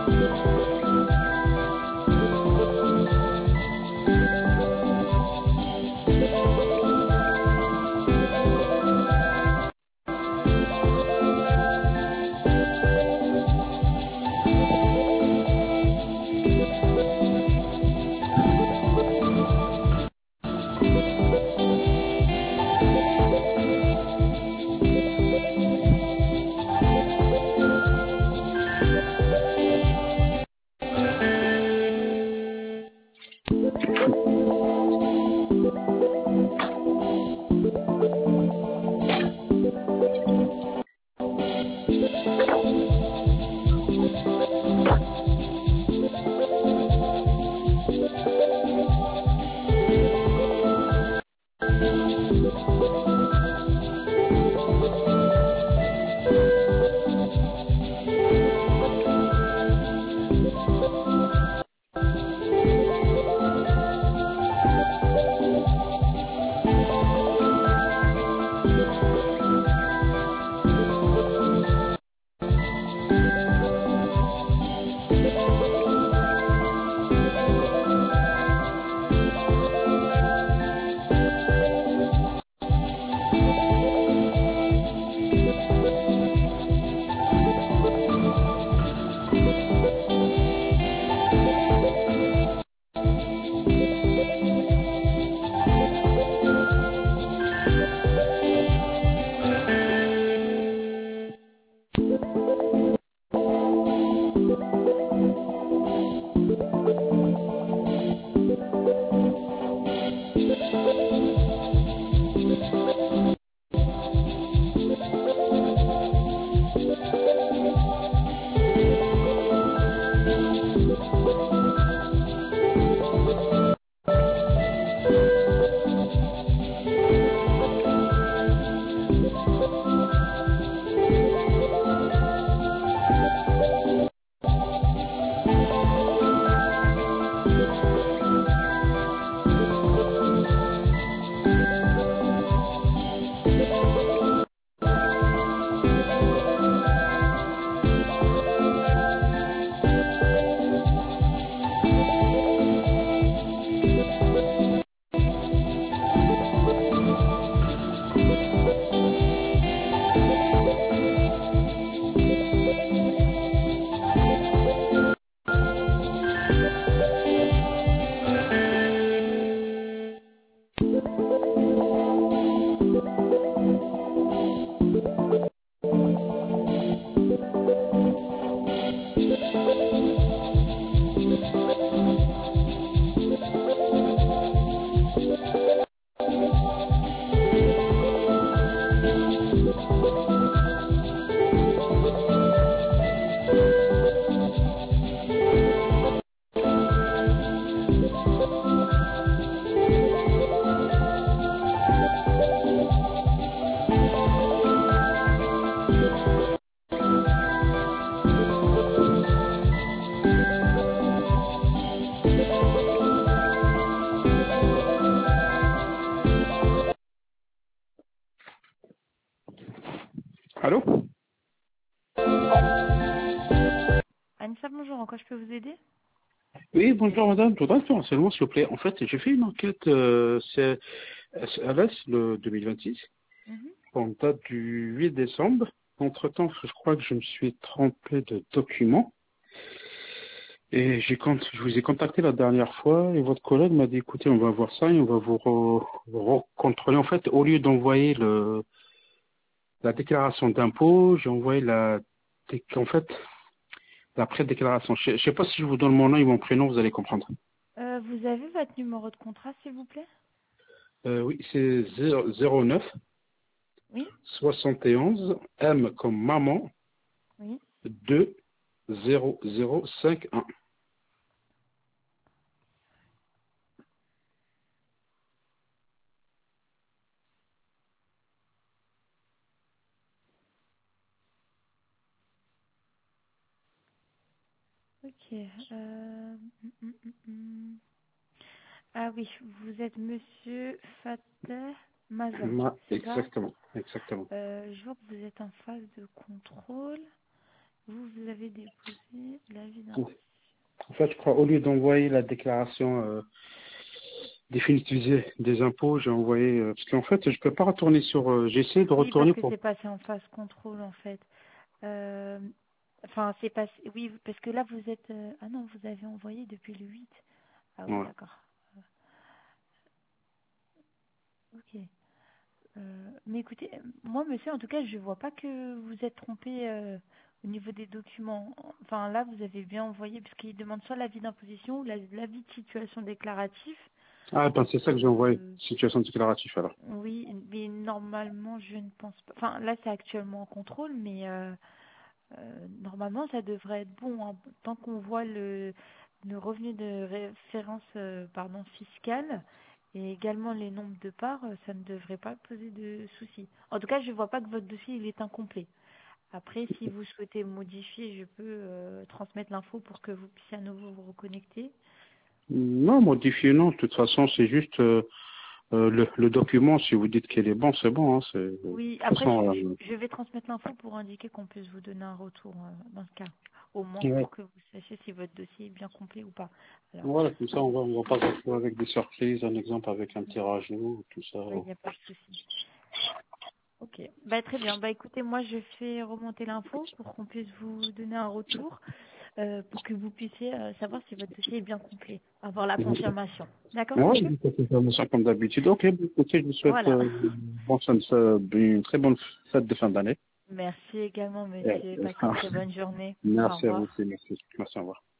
Allô? Anissa, bonjour, en quoi je peux vous aider? Oui, bonjour madame, je voudrais faire un renseignement s'il vous plaît. En fait, j'ai fait une enquête SLS le 2026, Mhm. en date du 8 décembre. Entre-temps, je crois que je me suis trompé de document. Et je vous ai contacté la dernière fois et votre collègue m'a dit, écoutez, on va voir ça et on va vous recontrôler. En fait, au lieu d'envoyer la déclaration d'impôt, j'ai envoyé en fait, la pré-déclaration. Je ne sais pas si je vous donne mon nom et mon prénom, vous allez comprendre. Vous avez votre numéro de contrat, s'il vous plaît? Oui, c'est 09 Oui, 71 M comme maman oui. 2 0051. Ok. Ah oui, vous êtes monsieur Fateh Mazak, c'est ça? Exactement, exactement. Je vois que vous êtes en phase de contrôle. Vous avez déposé l'avis d'imposition. En fait, je crois, au lieu d'envoyer la déclaration définitive des impôts, j'ai envoyé... parce qu'en fait, je peux pas retourner sur... j'ai essayé de Oui, parce retourner que pour... c'est passé en phase contrôle, en fait. Euh, Enfin, c'est passé... Oui, parce que là, vous êtes... Ah non, vous avez envoyé depuis le 8. Ah oui, Ouais. d'accord. Ok. Mais écoutez, moi, monsieur, en tout cas, je vois pas que vous êtes trompé au niveau des documents. Enfin, là, vous avez bien envoyé, parce qu'il demande soit l'avis d'imposition ou l'avis de situation déclaratif. Ah, ben, c'est ça que j'ai envoyé. Euh, Situation déclarative, alors. oui, mais normalement, je ne pense pas. Enfin, là, c'est actuellement en contrôle, mais normalement, ça devrait être bon, hein. Tant qu'on voit le revenu de référence pardon, fiscale et également les nombres de parts, ça ne devrait pas poser de soucis. En tout cas, je ne vois pas que votre dossier il est incomplet. Après, si vous souhaitez modifier, je peux transmettre l'info pour que vous puissiez à nouveau vous reconnecter. Non, modifier, non. De toute façon, c'est juste le document. Si vous dites qu'il est bon, c'est bon. Hein, de Oui, toute après, façon, je vais transmettre l'info pour indiquer qu'on puisse vous donner un retour dans ce cas. Au moins ouais. pour que vous sachiez si votre dossier est bien complet ou pas. Alors, Voilà, comme ça, on va pas se retrouver avec des surprises. Un exemple avec un tirage ou tout ça. il n'y a pas de souci. Ok, bah, très bien. Bah, écoutez, moi je fais remonter l'info pour qu'on puisse vous donner un retour, pour que vous puissiez savoir si votre dossier est bien complet, avoir la confirmation. D'accord, Ouais, monsieur? c'est comme ça comme d'habitude. Ok, écoutez, je vous souhaite Voilà. une très bonne fête de fin d'année. Merci également, Et, monsieur. Passez une très bonne journée. Au merci à vous revoir. aussi, merci. Merci, au revoir.